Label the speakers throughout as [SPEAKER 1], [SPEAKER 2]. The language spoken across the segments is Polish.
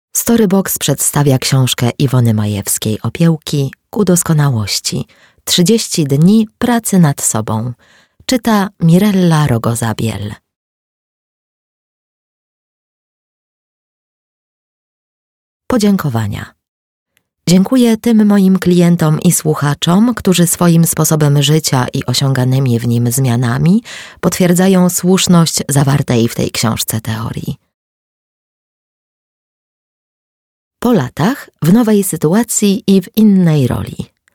[SPEAKER 1] Storybox przedstawia książkę Iwony Majewskiej Opiełki Ku doskonałości. 30 dni pracy nad sobą. Czyta Mirella Rogoza-Biel. Podziękowania. Dziękuję tym moim klientom i słuchaczom, którzy swoim sposobem życia i osiąganymi w nim zmianami potwierdzają słuszność zawartej w tej książce teorii. Po latach, w nowej sytuacji i w innej roli.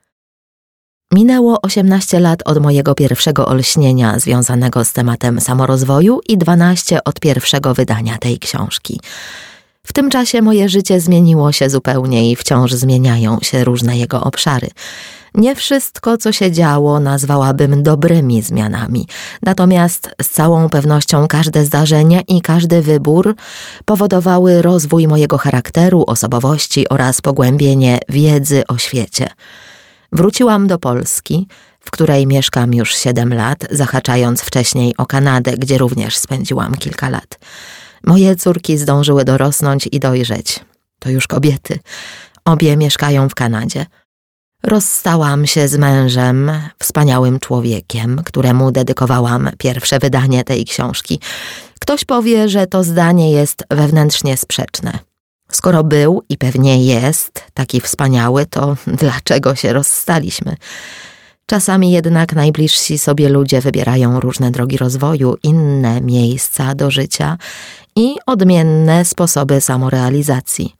[SPEAKER 1] Minęło 18 lat od mojego pierwszego olśnienia związanego z tematem samorozwoju i 12 od pierwszego wydania tej książki. W tym czasie moje życie zmieniło się zupełnie i wciąż zmieniają się różne jego obszary. Nie wszystko, co się działo, nazwałabym dobrymi zmianami. Natomiast z całą pewnością każde zdarzenie i każdy wybór powodowały rozwój mojego charakteru, osobowości oraz pogłębienie wiedzy o świecie. Wróciłam do Polski, w której mieszkam już 7 lat, zahaczając wcześniej o Kanadę, gdzie również spędziłam kilka lat. Moje córki zdążyły dorosnąć i dojrzeć. To już kobiety. Obie mieszkają w Kanadzie. Rozstałam się z mężem, wspaniałym człowiekiem, któremu dedykowałam pierwsze wydanie tej książki. Ktoś powie, że to zdanie jest wewnętrznie sprzeczne. Skoro był i pewnie jest taki wspaniały, to dlaczego się rozstaliśmy? Czasami jednak najbliżsi sobie ludzie wybierają różne drogi rozwoju, inne miejsca do życia i odmienne sposoby samorealizacji.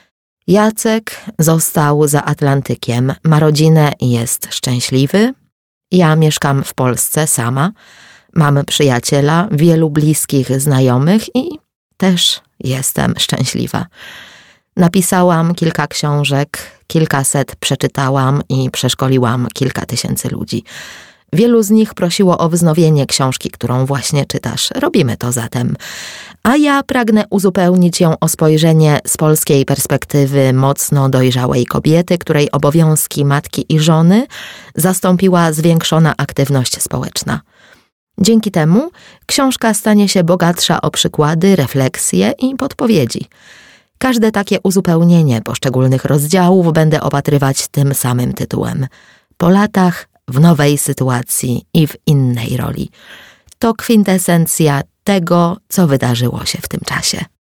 [SPEAKER 1] Jacek został za Atlantykiem, ma rodzinę i jest szczęśliwy. Ja mieszkam w Polsce sama, mam przyjaciela, wielu bliskich znajomych i też jestem szczęśliwa. Napisałam kilka książek, kilkaset przeczytałam i przeszkoliłam kilka tysięcy ludzi. Wielu z nich prosiło o wznowienie książki, którą właśnie czytasz. Robimy to zatem. A ja pragnę uzupełnić ją o spojrzenie z polskiej perspektywy mocno dojrzałej kobiety, której obowiązki matki i żony zastąpiła zwiększona aktywność społeczna. Dzięki temu książka stanie się bogatsza o przykłady, refleksje i podpowiedzi. Każde takie uzupełnienie poszczególnych rozdziałów będę opatrywać tym samym tytułem. Po latach, w nowej sytuacji i w innej roli. To kwintesencja tego, co wydarzyło się w tym czasie.